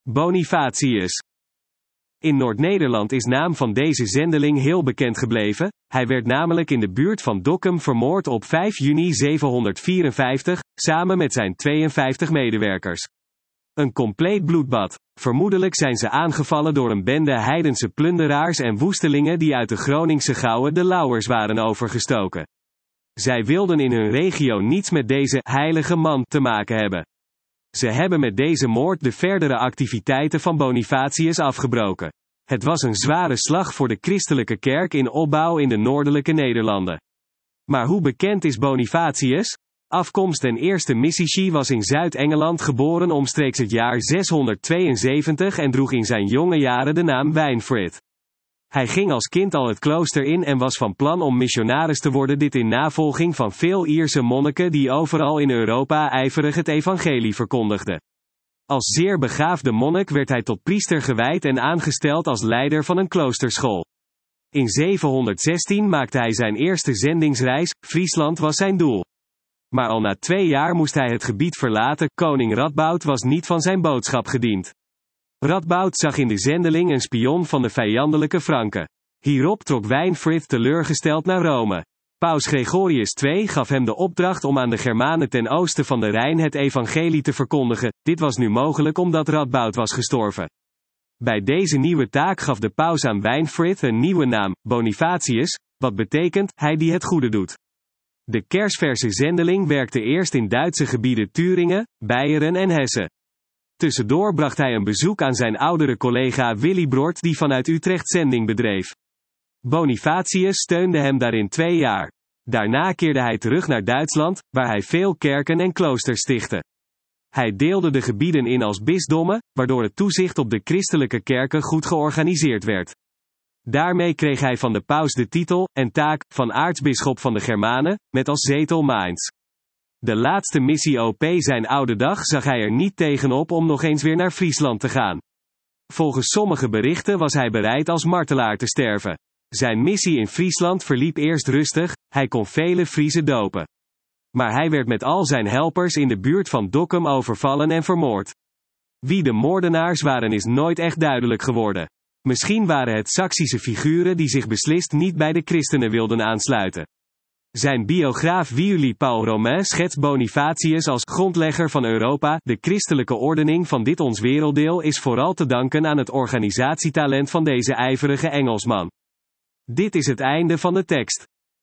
Bonifatius. In Noord-Nederland is naam van deze zendeling heel bekend gebleven, hij werd namelijk in de buurt van Dokkum vermoord op 5 juni 754, samen met zijn 52 medewerkers. Een compleet bloedbad. Vermoedelijk zijn ze aangevallen door een bende heidense plunderaars en woestelingen die uit de Groningse Gouwe de Lauwers waren overgestoken. Zij wilden in hun regio niets met deze heilige man te maken hebben. Ze hebben met deze moord de verdere activiteiten van Bonifatius afgebroken. Het was een zware slag voor de christelijke kerk in opbouw in de noordelijke Nederlanden. Maar hoe bekend is Bonifatius? Afkomst en eerste missieschie was in Zuid-Engeland geboren omstreeks het jaar 672 en droeg in zijn jonge jaren de naam Winfrid. Hij ging als kind al het klooster in en was van plan om missionaris te worden, dit in navolging van veel Ierse monniken die overal in Europa ijverig het evangelie verkondigden. Als zeer begaafde monnik werd hij tot priester gewijd en aangesteld als leider van een kloosterschool. In 716 maakte hij zijn eerste zendingsreis, Friesland was zijn doel. Maar al na 2 jaar moest hij het gebied verlaten, koning Radboud was niet van zijn boodschap gediend. Radboud zag in de zendeling een spion van de vijandelijke Franken. Hierop trok Winfrid teleurgesteld naar Rome. Paus Gregorius II gaf hem de opdracht om aan de Germanen ten oosten van de Rijn het evangelie te verkondigen, dit was nu mogelijk omdat Radboud was gestorven. Bij deze nieuwe taak gaf de paus aan Winfrid een nieuwe naam, Bonifatius, wat betekent, hij die het goede doet. De kersverse zendeling werkte eerst in Duitse gebieden Turingen, Beieren en Hessen. Tussendoor bracht hij een bezoek aan zijn oudere collega Willibrord die vanuit Utrecht zending bedreef. Bonifatius steunde hem daarin 2 jaar. Daarna keerde hij terug naar Duitsland, waar hij veel kerken en kloosters stichtte. Hij deelde de gebieden in als bisdommen, waardoor het toezicht op de christelijke kerken goed georganiseerd werd. Daarmee kreeg hij van de paus de titel en taak van aartsbisschop van de Germanen, met als zetel Mainz. De laatste missie op zijn oude dag zag hij er niet tegenop om nog eens weer naar Friesland te gaan. Volgens sommige berichten was hij bereid als martelaar te sterven. Zijn missie in Friesland verliep eerst rustig, hij kon vele Friezen dopen. Maar hij werd met al zijn helpers in de buurt van Dokkum overvallen en vermoord. Wie de moordenaars waren is nooit echt duidelijk geworden. Misschien waren het Saksische figuren die zich beslist niet bij de christenen wilden aansluiten. Zijn biograaf Viuli Paul Romain schetst Bonifatius als grondlegger van Europa. De christelijke ordening van dit ons werelddeel is vooral te danken aan het organisatietalent van deze ijverige Engelsman. Dit is het einde van de tekst.